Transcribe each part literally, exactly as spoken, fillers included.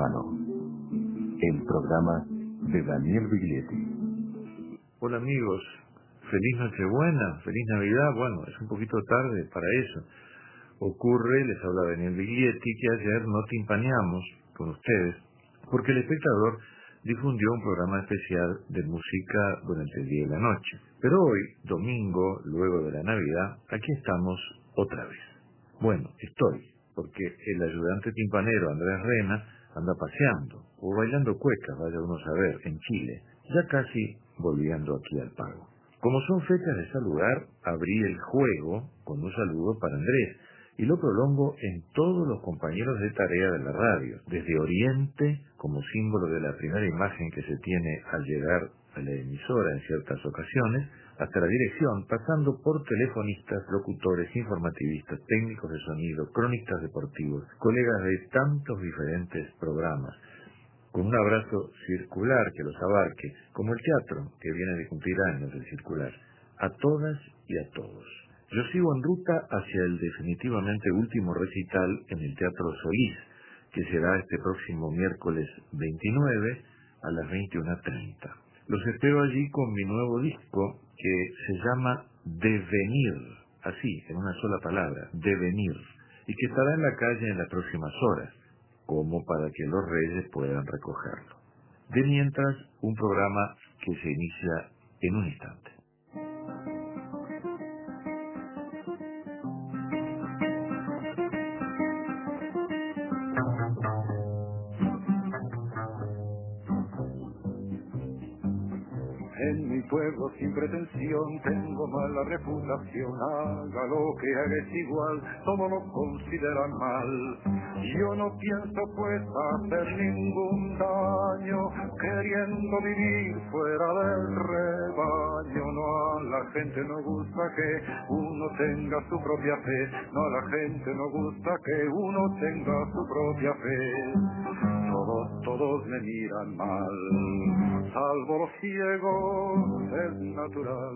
Hispano, el programa de Daniel Biglietti. Hola amigos, feliz Nochebuena, feliz Navidad. Bueno, es un poquito tarde para eso. Ocurre, les habla Daniel Biglietti, que ayer no timpaneamos con ustedes porque el espectador difundió un programa especial de música durante el día y la noche. Pero hoy, domingo, luego de la Navidad, aquí estamos otra vez. Bueno, estoy, porque el ayudante timpanero Andrés Rena anda paseando o bailando cuecas, vaya uno a saber, en Chile, ya casi volviendo aquí al pago. Como son fechas de saludar, abrí el juego con un saludo para Andrés y lo prolongo en todos los compañeros de tarea de la radio, desde Oriente, como símbolo de la primera imagen que se tiene al llegar a la emisora en ciertas ocasiones, hasta la dirección, pasando por telefonistas, locutores, informativistas, técnicos de sonido, cronistas deportivos, colegas de tantos diferentes programas, con un abrazo circular que los abarque, como el teatro, que viene de cumplir años el circular, a todas y a todos. Yo sigo en ruta hacia el definitivamente último recital en el Teatro Solís, que será este próximo miércoles veintinueve a las veintiuna treinta. Los espero allí con mi nuevo disco que se llama Devenir, así, en una sola palabra, Devenir, y que estará en la calle en las próximas horas, como para que los reyes puedan recogerlo. De mientras, un programa que se inicia en un instante. En mi pueblo sin pretensión tengo mala reputación, haga lo que haga es igual, todo lo consideran mal. Yo no pienso pues hacer ningún daño, queriendo vivir fuera del rebaño. No, a la gente no gusta que uno tenga su propia fe, no, a la gente no gusta que uno tenga su propia fe. Todos, todos me miran mal, salvo los ciegos, es natural.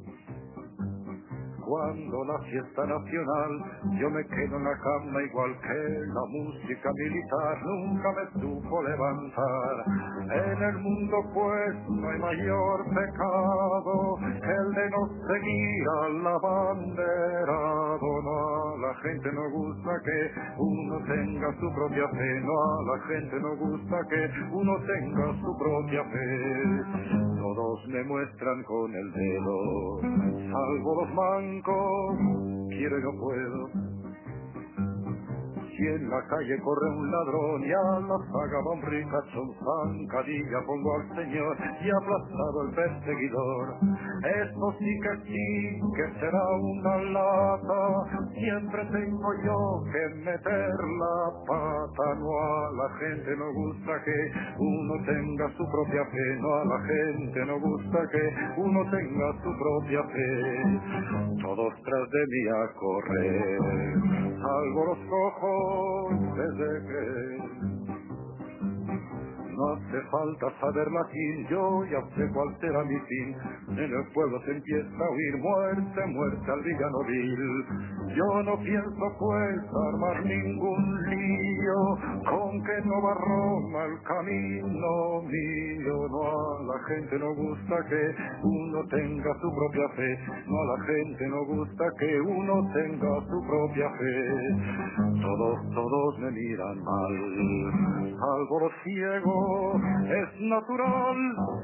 Cuando la fiesta nacional, yo me quedo en la cama igual que la música militar, nunca me supo levantar. En el mundo pues no hay mayor pecado que el de no seguir al abanderado. No, a la gente no gusta que uno tenga su propia fe, no, a la gente no gusta que uno tenga su propia fe. Todos me muestran con el dedo, salvo los mancos, quiero y no puedo. Si en la calle corre un ladrón y a la saga va un ricachón, zancadilla pongo al señor y aplastado el perseguidor. Esto sí que sí, que será una lata, siempre tengo yo que meter la pata. No, a la gente no gusta que uno tenga su propia fe, no, a la gente no gusta que uno tenga su propia fe. Todos tras de mí a correr, salvo los cojos desde que no hace falta saber latín, yo ya sé cuál será mi fin. En el pueblo se empieza a oír muerte, muerte al villano vil. Yo no pienso pues armar ningún lío, con que no va Roma el camino mío. No, a la gente no gusta que uno tenga su propia fe, no, a la gente no gusta que uno tenga su propia fe. Todos, todos me miran mal, salvo los ciegos, es natural.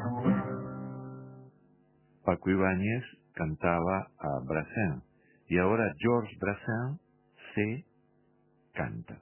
Paco Ibáñez cantaba a Brassens y ahora Georges Brassens se canta.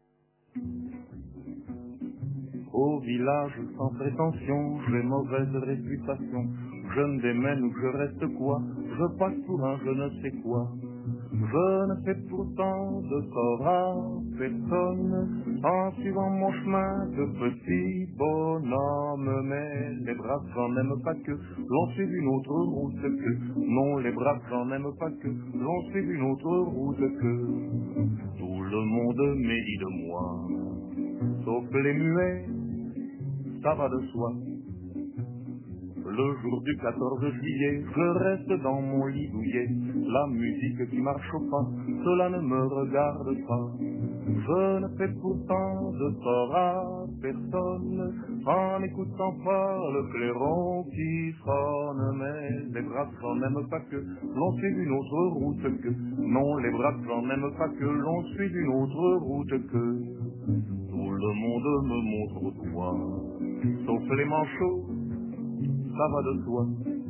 Au village sans prétention, j'ai mauvaise réputation. Je me démène ou je reste quoi, je passe pour un je ne sais quoi. Je ne fais pourtant de tort à personne, en suivant mon chemin de petit bonhomme. Mais les braves j'en aime pas que, l'on suit une autre route que. Non, les braves j'en aime pas que, l'on suit une autre route que. Tout le monde médit de moi, sauf les muets, ça va de soi. Le jour du quatorze juillet, je reste dans mon lit douillet, la musique qui marche au pas, cela ne me regarde pas. Je ne fais pourtant de tort à personne en n'écoutant pas le clairon qui sonne, mais les braves n'en aiment pas que l'on suive une autre route que, non, les braves n'en aiment pas que l'on suive une autre route que. Tout le monde me montre au doigt, sauf les manchots, ça va de soi.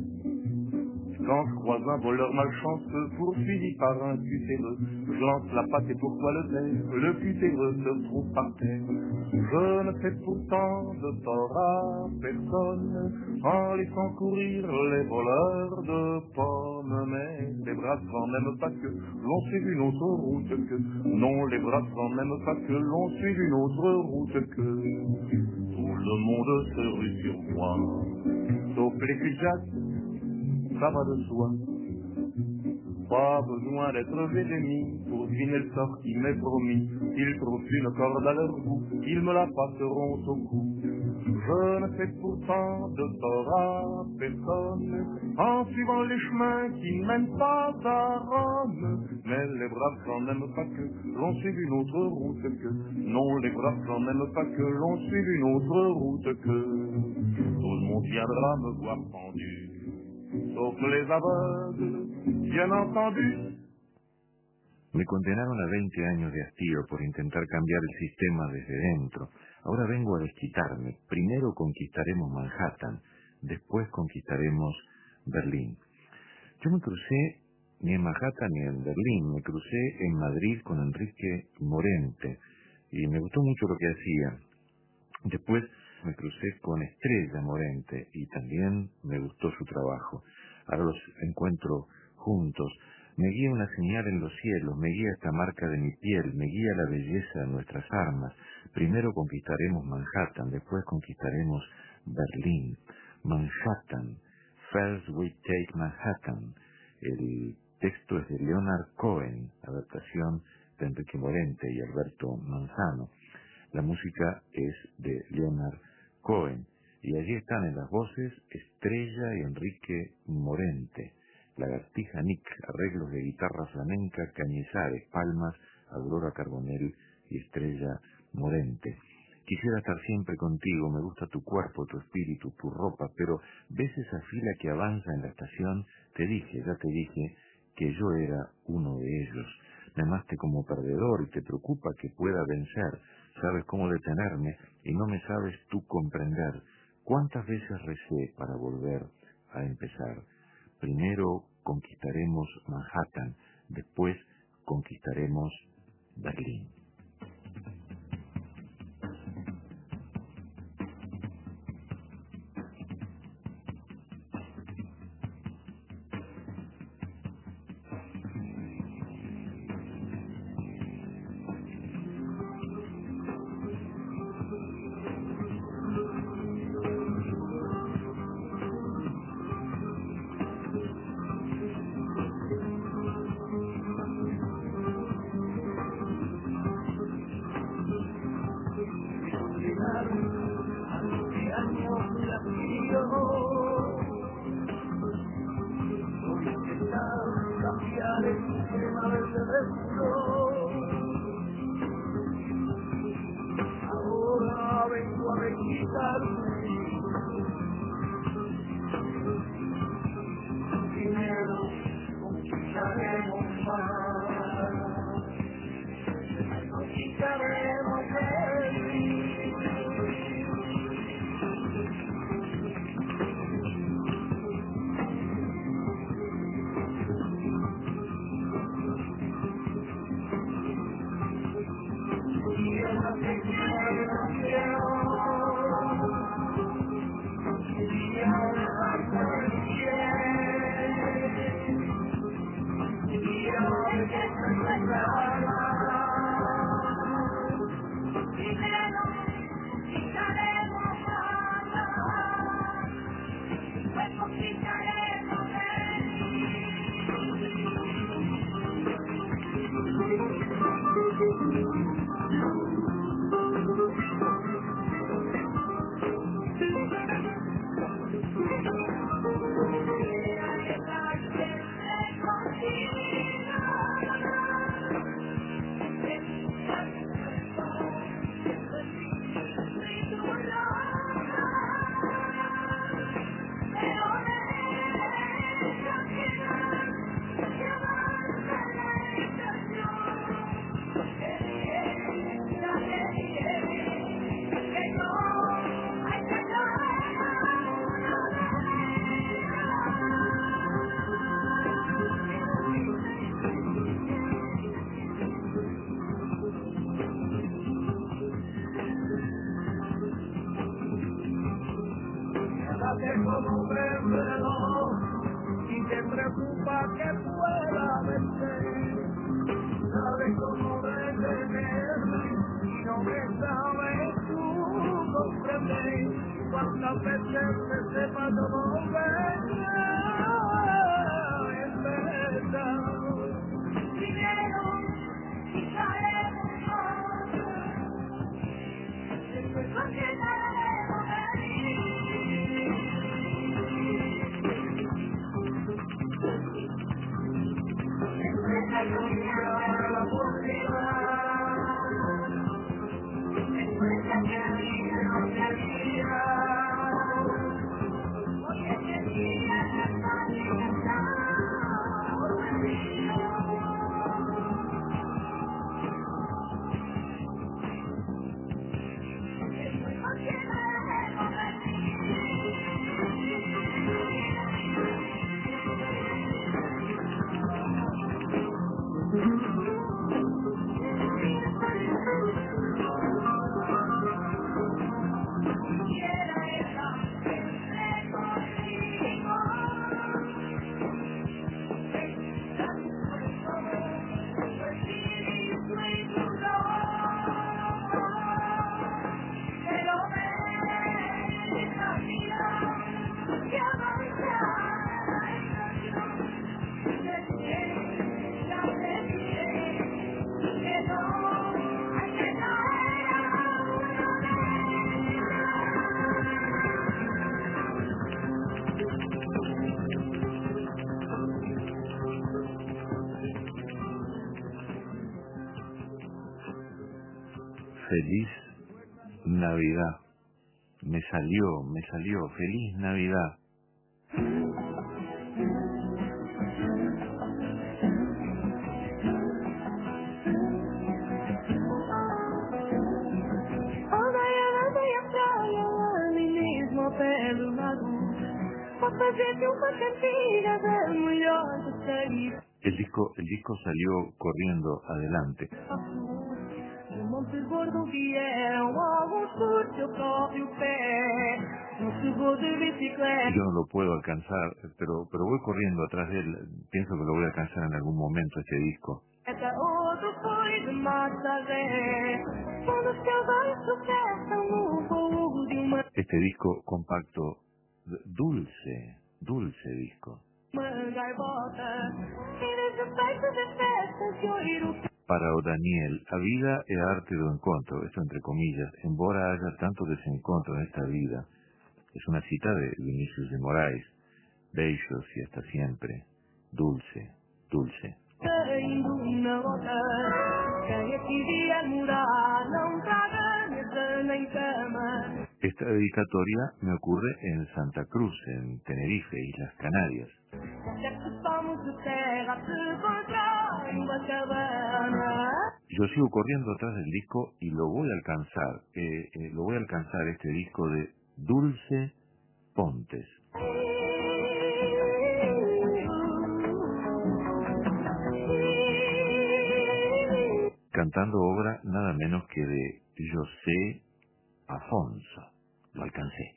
Quand je croise un voleur malchanceux poursuivi par un cutéreux, je lance la patte et pourquoi le taire, le cutéreux se retrouve par terre. Je ne fais pourtant de tort à personne en laissant courir les voleurs de pommes, mais les braves n'en aiment pas que l'on suive une autre route que, non, les braves n'en aiment pas que l'on suive une autre route que. Tout le monde se rue sur moi, sauf les cujacs, ça va de soi. Pas besoin d'être vénémis pour deviner le sort qui m'est promis. S'ils trouvent une corde à leur goût, ils me la passeront au cou. Je ne fais pourtant de tort à personne en suivant les chemins qui ne mènent pas à Rome. Mais les braves n'en n'aiment pas que l'on suive une autre route que. Non, les braves n'en n'aiment pas que l'on suive une autre route que. Tout le monde viendra me voir pendu, sauf les aveugles, bien entendu. Me condenaron a veinte años de hastío por intentar cambiar el sistema desde dentro. Ahora vengo a desquitarme. Primero conquistaremos Manhattan, después conquistaremos Berlín. Yo me crucé ni en Manhattan ni en Berlín, me crucé en Madrid con Enrique Morente y me gustó mucho lo que hacía. Después me crucé con Estrella Morente y también me gustó su trabajo. Ahora los encuentro juntos. Me guía una señal en los cielos, me guía esta marca de mi piel, me guía la belleza de nuestras armas. Primero conquistaremos Manhattan, después conquistaremos Berlín. Manhattan, first we take Manhattan. El texto es de Leonard Cohen, adaptación de Enrique Morente y Alberto Manzano. La música es de Leonard Cohen y allí están en las voces Estrella y Enrique Morente. Lagartija Nick, arreglos de guitarra flamenca, Cañizares, palmas, Aurora Carbonell y Estrella Morente. Quisiera estar siempre contigo, me gusta tu cuerpo, tu espíritu, tu ropa, pero ves esa fila que avanza en la estación, te dije, ya te dije, que yo era uno de ellos. Me amaste como perdedor y te preocupa que pueda vencer, sabes cómo detenerme y no me sabes tú comprender. ¿Cuántas veces recé para volver a empezar? Primero conquistaremos Manhattan, después conquistaremos Berlín. Ahora vengo a requitarme. Primero conquistaremos más, conquistaremos Berlín. Feliz Navidad. Me salió, me salió. Feliz Navidad. El disco, el disco salió corriendo adelante. Yo no lo puedo alcanzar, pero pero voy corriendo atrás de él. Pienso que lo voy a alcanzar en algún momento, este disco. Este disco compacto, dulce, dulce disco. Para o Daniel, a vida é arte do encontro, esto entre comillas, embora haya tanto desencontro en esta vida. Es una cita de Vinicius de Moraes. Beijos y hasta siempre. Dulce, dulce. Esta dedicatoria me ocurre en Santa Cruz, en Tenerife, Islas Canarias. Yo sigo corriendo atrás del disco y lo voy a alcanzar. Eh, eh, lo voy a alcanzar este disco de Dulce Pontes. Cantando obra nada menos que de José Afonso. Lo alcancé.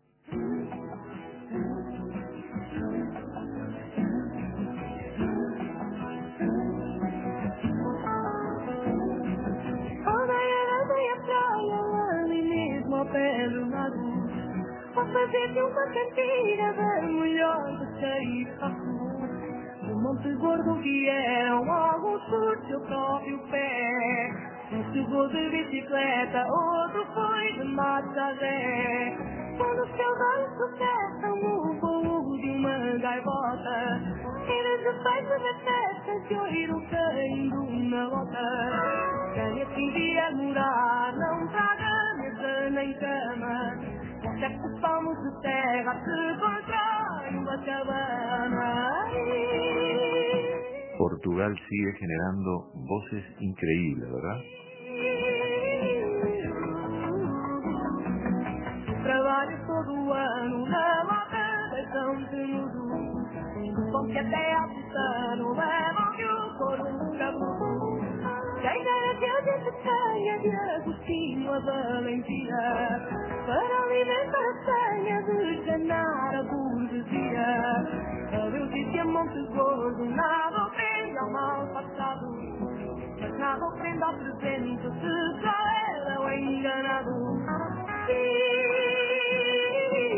Monte Gordo vieram alguns por seu próprio pé. Um chegou de bicicleta, outro foi de Matazé. Quando seus olhos sucessam no voo de uma gaivota, era de feito de festa de oiro caindo na bota. Quem assim via morar não traga mesa nem cama. Sete palmos de terra se constrói uma cabana. Portugal sigue generando voces increíbles, ¿verdad? Trabalho todo o ano na localização de mudo. Bom que até a pistano levam que o coronga mudo. Quem garante a gente tenha de Agostinho a Valentia, para alimentar a senha de enganar a burguesia. A Deus disse a Monte Gordo, nada ofende ao mal passado, mas nada ofende ao presente, se só era o enganado.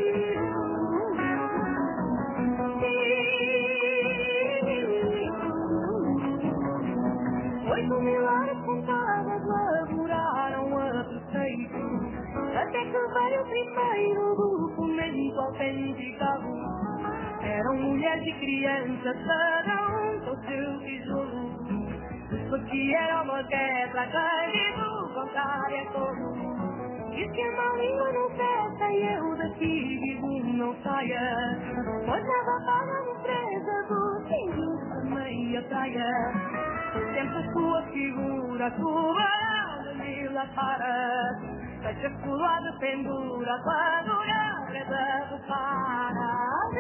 Enquanto mil horas contadas laboraram a prefeito, até que veio o primeiro documento autenticado. Eram mulheres e crianças, cada um com seu tijolo, porque era uma guerra, caído contrário a todo. Diz que a má língua não cessa e eu daqui digo não saia, pois nada paga a empresa dos índios também a praia. Sempre a sua figura, a sua alma lá para, fecha pular de pendura, quando olhar é da repara.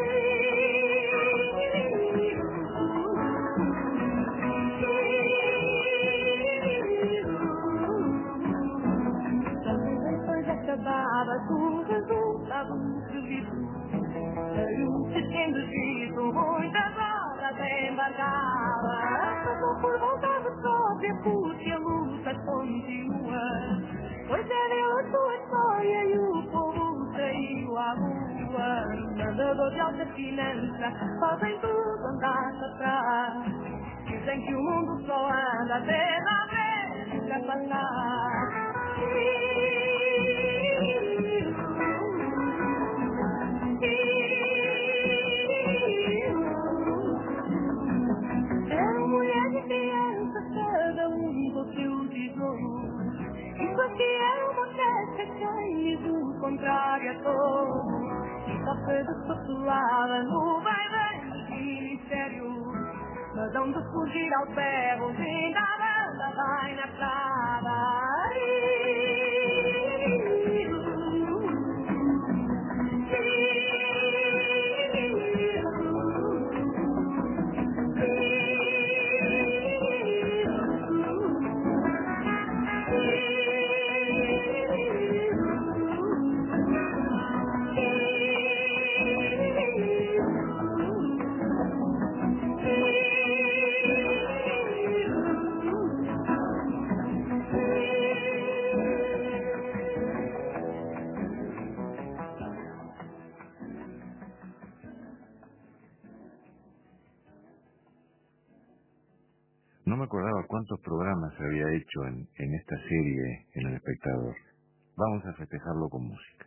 Depois acabava tudo resultado previsto, saiu setembro escrito, muitas horas embarcava. Passou por vontade própria, porque a luta continua, pois é dele a sua história e o povo saiu à rua. Mandador de alta finança, fazem tudo andar para trás, dizem que o mundo só anda até na vez para passar. Eram mulheres e crianças, cada um com seu tesouro. Isso aqui é uma festa que do contrário a todo. E só foi despatulada no vai-vem do ministério, mas onde fugir ao ferro, ainda a banda vai na estrada. No me acordaba cuántos programas se había hecho en, en esta serie en El Espectador. Vamos a festejarlo con música.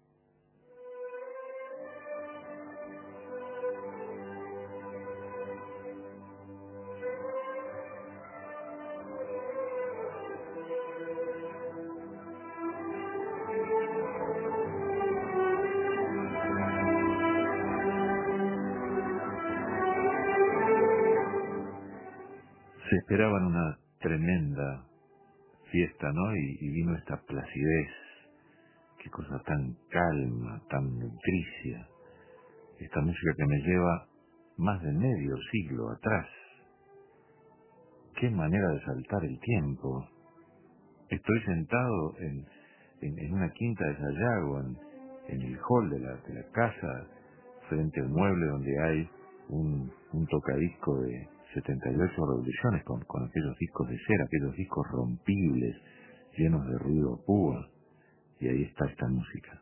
Se esperaban una tremenda fiesta, ¿no? Y, y vino esta placidez, qué cosa tan calma, tan nutricia. Esta música que me lleva más de medio siglo atrás. Qué manera de saltar el tiempo. Estoy sentado en, en, en una quinta de Sayago, en, en el hall de la, de la casa, frente al mueble donde hay un, un tocadisco de setenta y ocho revoluciones con, con aquellos discos de cera, aquellos discos rompibles, llenos de ruido a púa, y ahí está esta música.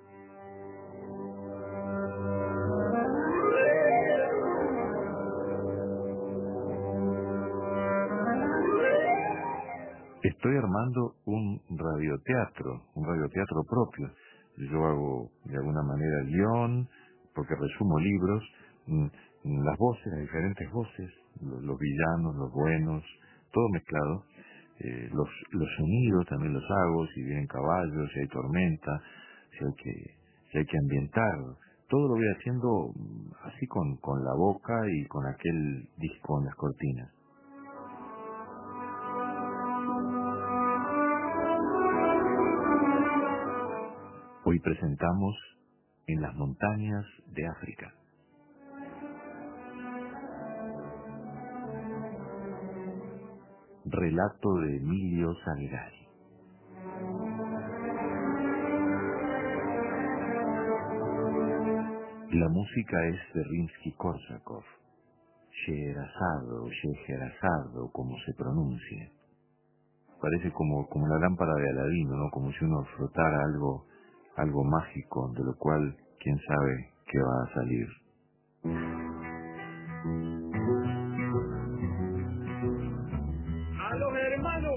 Estoy armando un radioteatro, un radioteatro propio. Yo hago de alguna manera guión, porque resumo libros, las voces, las diferentes voces, los, los villanos, los buenos, todo mezclado. Eh, los, los sonidos también los hago, si vienen caballos, si hay tormenta, si hay que, si hay que ambientar. Todo lo voy haciendo así con, con la boca y con aquel disco en las cortinas. Hoy presentamos En las montañas de África. Relato de Emilio Salgari. La música es de Rimsky-Korsakov, Scheherazade o Scheherazade, o como se pronuncie. Parece como, como la lámpara de Aladino, ¿no? Como si uno frotara algo, algo mágico, de lo cual quién sabe qué va a salir. A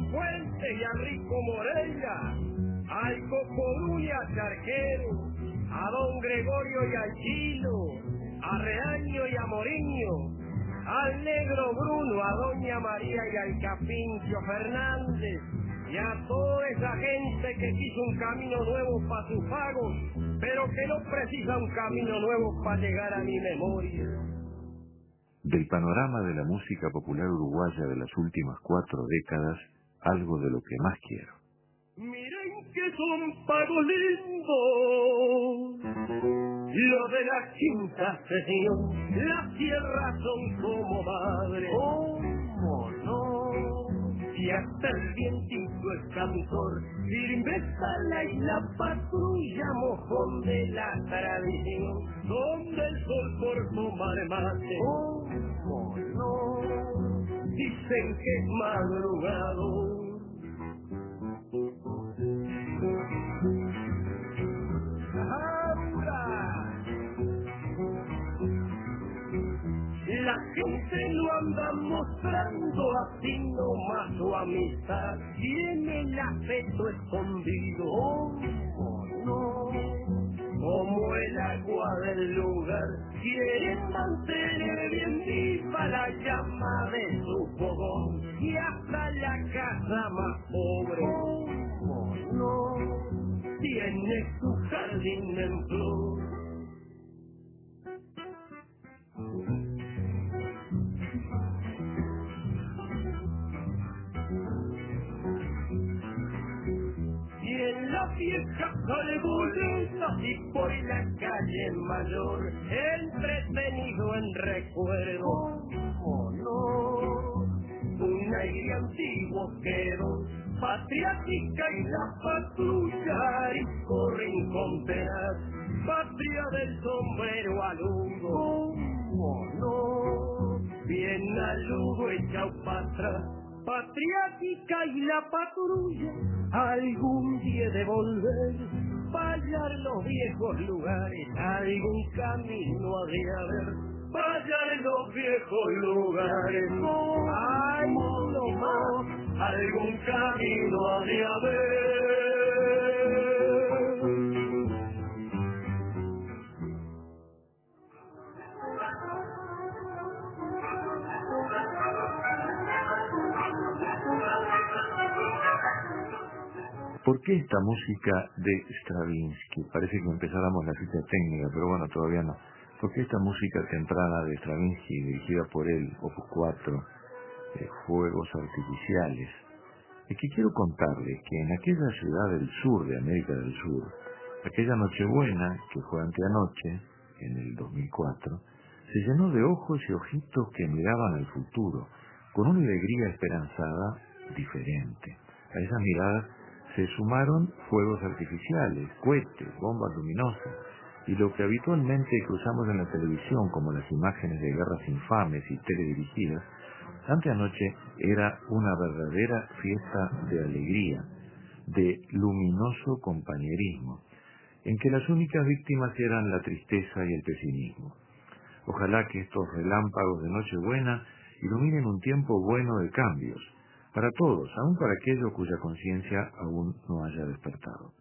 Fuentes y a Rico Moreira, al Cocodú y a Charquero, a don Gregorio y al Chilo, a Reaño y a Moriño, al Negro Bruno, a doña María y al Capincho Fernández, y a toda esa gente que quiso un camino nuevo para sus pagos, pero que no precisa un camino nuevo para llegar a mi memoria. Del panorama de la música popular uruguaya de las últimas cuatro décadas, algo de lo que más quiero. Miren que son pagos lindos, lo de la quinta sesión, las tierras son como madre, ¿cómo no? Y hasta el vientito es cantor, firme está la isla patrulla, mojón de la tradición, donde el sol por tomar mate, ¿cómo no? Dicen que es madrugador. La gente lo anda mostrando así nomás su amistad, tiene el afecto escondido, ¿cómo no? Como el agua del lugar, quieren mantener bien viva la llama de su fogón, y hasta la casa más pobre, ¿cómo no? Tiene su jardín en flor. Y en la vieja arboleda y por la calle Mayor, entretenido en recuerdo, ¿cómo no? Un aire antiguo quedó, patriática y la patrulla y corren con tenaz, patria del sombrero aludo, ¿cómo no? Bien aludo echado para atrás, patriática y la patrulla, algún día de volver, fallar los viejos lugares, algún camino ha de haber, fallar los viejos lugares, ay no más, algún camino ha de haber. ¿Por qué esta música de Stravinsky? Parece que empezáramos la cita técnica, pero bueno, todavía no. ¿Por qué esta música temprana de Stravinsky, dirigida por él, Opus cuatro, eh, Fuegos Artificiales? Es que quiero contarles que en aquella ciudad del sur de América del Sur, aquella Nochebuena, que fue anteanoche, en el dos mil cuatro, se llenó de ojos y ojitos que miraban al futuro, con una alegría esperanzada diferente. A esas miradas se sumaron fuegos artificiales, cohetes, bombas luminosas, y lo que habitualmente cruzamos en la televisión como las imágenes de guerras infames y teledirigidas, anteanoche era una verdadera fiesta de alegría, de luminoso compañerismo, en que las únicas víctimas eran la tristeza y el pesimismo. Ojalá que estos relámpagos de Nochebuena iluminen un tiempo bueno de cambios, para todos, aun para aquellos cuya conciencia aún no haya despertado.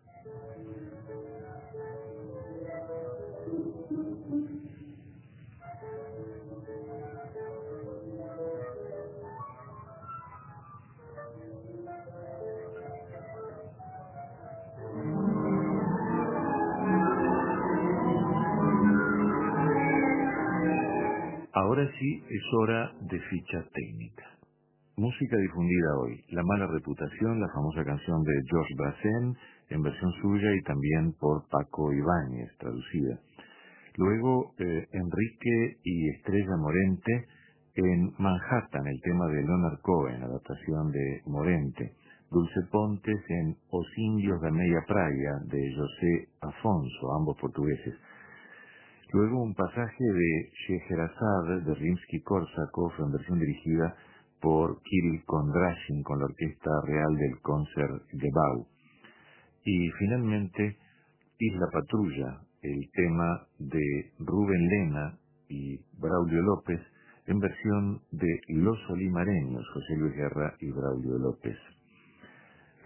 Ahora sí es hora de ficha técnica. Música difundida hoy, La mala reputación, la famosa canción de Georges Brassens, en versión suya y también por Paco Ibáñez, traducida. Luego, eh, Enrique y Estrella Morente en Manhattan, el tema de Leonard Cohen, adaptación de Morente. Dulce Pontes en Os Indios da Meia Praia, de José Afonso, ambos portugueses. Luego un pasaje de Scheherazade de Rimsky-Korsakov en versión dirigida por Kirill Kondrashin con la Orquesta Real del Concertgebouw. Y finalmente Isla Patrulla, el tema de Rubén Lena y Braulio López en versión de Los Olimareños, José Luis Guerra y Braulio López.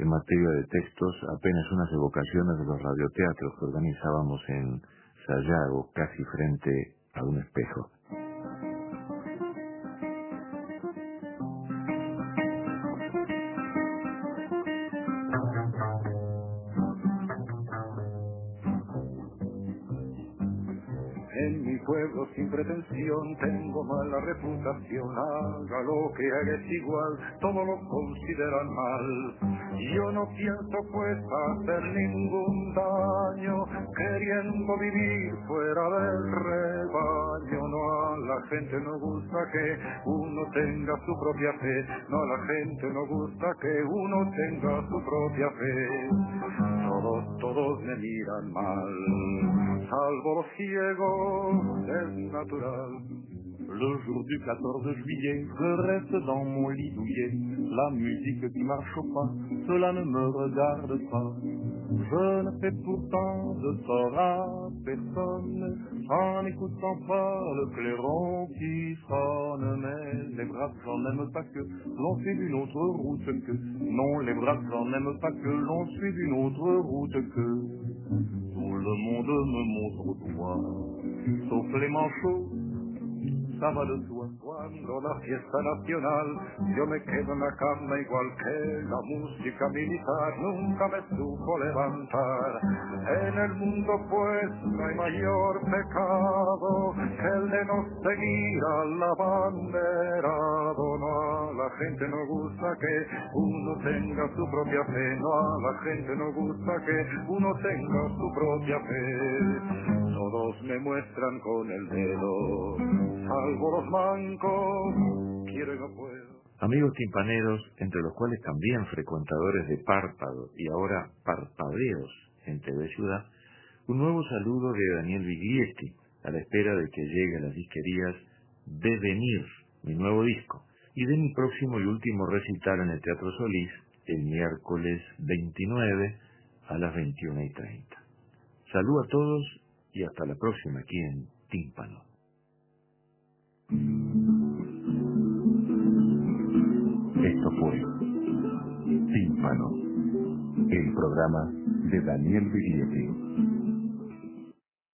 en materia de textos apenas unas evocaciones de los radioteatros que organizábamos en Sayago, casi frente a un espejo. En mi pueblo sin pretensión tengo mala reputación, haga lo que haga es igual, todo lo consideran mal. Yo no pienso pues hacer ningún daño, queriendo vivir fuera del rebaño. No, a la gente no gusta que uno tenga su propia fe, no, a la gente no gusta que uno tenga su propia fe. Todos, todos me miran mal, salvo los ciegos, es natural. Le jour du quatorze juillet, je reste dans mon lit douillet. La musique qui marche au pas, cela ne me regarde pas. Je ne fais pourtant de tort à personne, en n'écoutant pas le clairon qui sonne. Mais les braves gens n'aiment pas que l'on suive une autre route que. Non, les braves gens n'aiment pas que l'on suive une autre route que. Tout le monde me montre au doigt, sauf les manchots. Cuando la fiesta nacional, yo me quedo en la cama igual que la música militar, nunca me supo levantar. En el mundo pues no hay mayor pecado que el de no seguir al abanderado. No, a la gente no gusta que uno tenga su propia fe, no, a la gente no gusta que uno tenga su propia fe. Todos me muestran con el dedo, salvo los mancos, quiero y no puedo. Amigos timpaneros, entre los cuales también frecuentadores de Párpado y ahora Parpadeos en T V Ciudad, un nuevo saludo de Daniel Biglietti, a la espera de que llegue a las disquerías Devenir, mi nuevo disco, y de mi próximo y último recital en el Teatro Solís, el miércoles veintinueve a las veintiuna y treinta. Salud a todos y hasta la próxima aquí en Tímpano. Esto fue Tímpano, el programa de Daniel Biglietti.